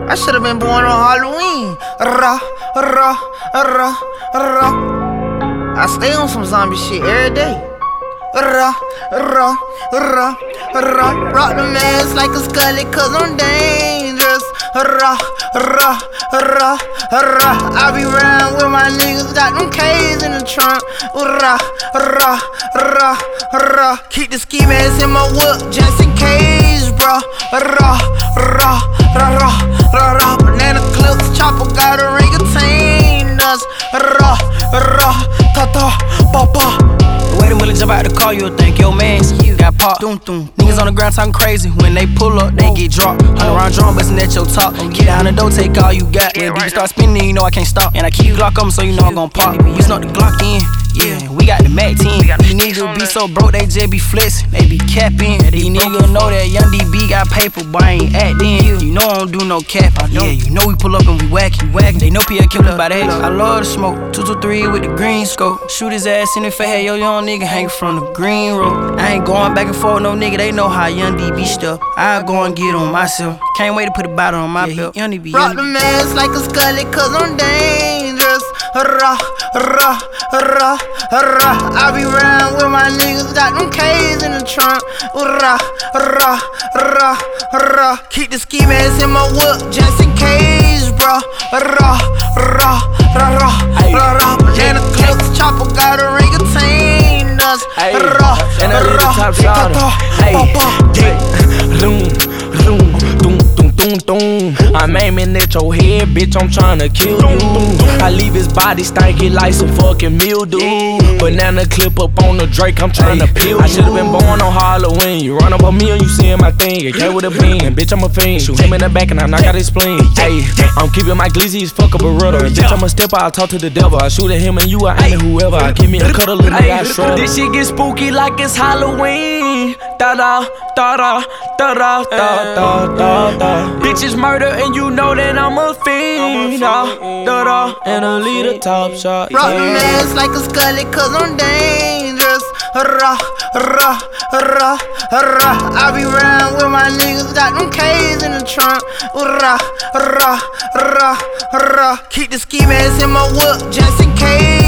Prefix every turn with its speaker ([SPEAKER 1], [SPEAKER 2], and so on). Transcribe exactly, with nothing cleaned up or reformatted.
[SPEAKER 1] I should've been born on Halloween. Rah, rah, rah, rah. I stay on some zombie shit every day. Rah, rah, rah, rah. Rock the mask like a scully cause I'm dangerous. Rah, rah, rah, rah. I be round with my niggas, got them K's in the trunk. Rah, rah, rah, rah. Keep the ski mask in my whip just in case, bruh. Rah, rah, rah, rah, rah, rah. Banana clips, chopper got a ring contain us. Rah, rah, ta ta, pa pa.
[SPEAKER 2] Wait a minute, jump out the car, you'll think your man's got popped. Doom, doom. Niggas on the ground talking crazy. When they pull up, they get dropped. Hunt around drum, bustin' at your top. Get down the door, take all you got. When beat start spinning, you know I can't stop. And I keep Glock on, so you know I'm gon' pop. We snuck the Glock in. Yeah, we got the Mac ten. These niggas be so broke, they just be flexin', they be capping. These niggas know that Young D B got paper, but I ain't actin'. You know I don't do no cap. Yeah, you know we pull up and we whackin', whackin'. They know P L killers by the head. I love the smoke. two two three with the green scope. Shoot his ass in the face. Hey, yo, young nigga hangin' from the green road. I ain't going back and forth, no nigga. They know how Young D B stuff. I go and get on myself. Can't wait to put a bottle on my yeah, belt. Young D B.
[SPEAKER 1] Rock the mask like a scully cause I'm dangerous. Rah, rah, rah, rah. I be round with my niggas, got them K's in the trunk. Rah, rah, rah, rah. Keep the ski mask in my whip just in case, bruh. Rah, rah, rah, rah, rah, rah. Banana clips, chopper got a ring contain us. Rah,
[SPEAKER 3] and I leave the top shot. Hey, room, room, doom, doom, doom, doom. I'm aiming at your head, bitch, I'm tryna kill you. I leave his body stanky like some fucking mildew. Banana clip up on the Drake, I'm tryna peel you. I should've been born on Halloween. You run up on me and you seeing my thing. It came with a bean, bitch, I'm a fiend. Shoot him in the back and I knock out his spleen. Ayy, I'm keeping my glizzy as fuck up a rudder. And bitch, I'm a stepper, I'll talk to the devil. I shoot at him and you, I aim at whoever. I give me a cuddle, little nigga, I shrug.
[SPEAKER 4] This shit get spooky like it's Halloween. Da da, da da, da da, da da, da da. Bitches murder and you know that I'm a fiend. Da da da, and I lead a top shot.
[SPEAKER 1] Rock the mask like a scully cause I'm dangerous. Rah, rah, rah, rah. I be round with my niggas, got them K's in the trunk. Rah, rah, rah, rah. Keep the ski mask in my whip just in case.